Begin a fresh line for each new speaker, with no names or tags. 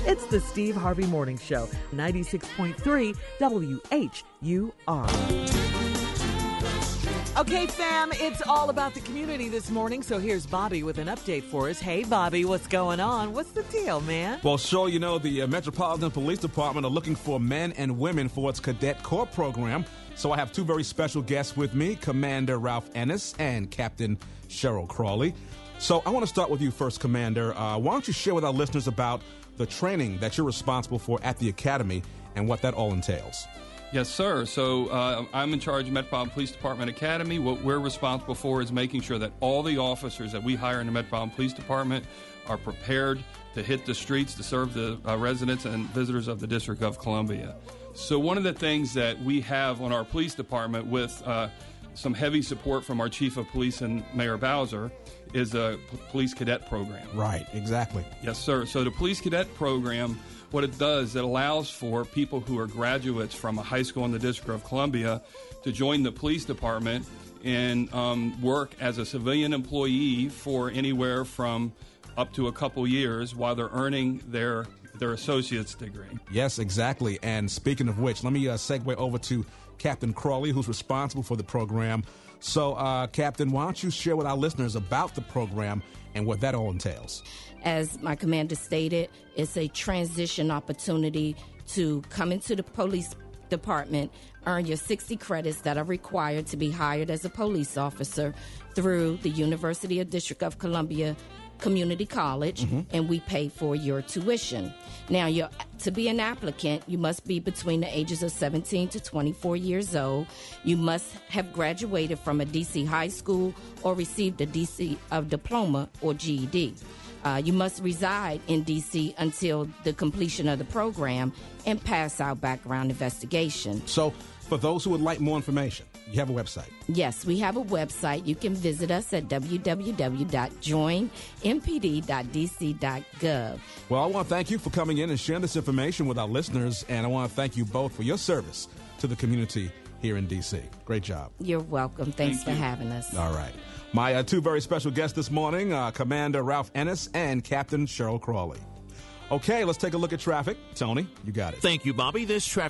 It's the Steve Harvey Morning Show, 96.3 WHUR. Okay, fam, it's all about the community this morning, so here's Bobby with an update for us. Hey, Bobby, what's going on? What's the deal, man?
Well, sure, you know, the Metropolitan Police Department are looking for men and women for its Cadet Corps program. So I have two very special guests with me, Commander Ralph Ennis and Captain Cheryl Crawley. So I want to start with you first, Commander. Why don't you share with our listeners about the training that you're responsible for at the Academy and what that all entails?
Yes, sir. So I'm in charge of Metropolitan Police Department Academy. What we're responsible for is making sure that all the officers that we hire in the Metropolitan Police Department are prepared to hit the streets to serve the residents and visitors of the District of Columbia. So one of the things that we have on our police department with some heavy support from our Chief of Police and Mayor Bowser is a police cadet program.
Right, exactly.
Yes, sir. So the police cadet program, what it does, it allows for people who are graduates from a high school in the District of Columbia to join the police department and work as a civilian employee for anywhere from up to a couple years while they're earning their associate's degree.
Yes, exactly. And speaking of which, let me segue over to Captain Crawley, who's responsible for the program. So, Captain, why don't you share with our listeners about the program and what that all entails?
As my commander stated, it's a transition opportunity to come into the police department, earn your 60 credits that are required to be hired as a police officer through the University of District of Columbia Community College, and we pay for your tuition. Now, to be an applicant, you must be between the ages of 17 to 24 years old. You must have graduated from a DC high school or received a DC diploma or GED. You must reside in D.C. until the completion of the program and pass our background investigation.
So, for those who would like more information, you have a website.
Yes, we have a website. You can visit us at www.joinmpd.dc.gov.
Well, I want to thank you for coming in and sharing this information with our listeners, and I want to thank you both for your service to the community here in D.C. Great job.
You're welcome. Thanks for having us.
All right. My two very special guests this morning, Commander Ralph Ennis and Captain Cheryl Crawley. Okay, let's take a look at traffic. Tony, you got it.
Thank you, Bobby. This traffic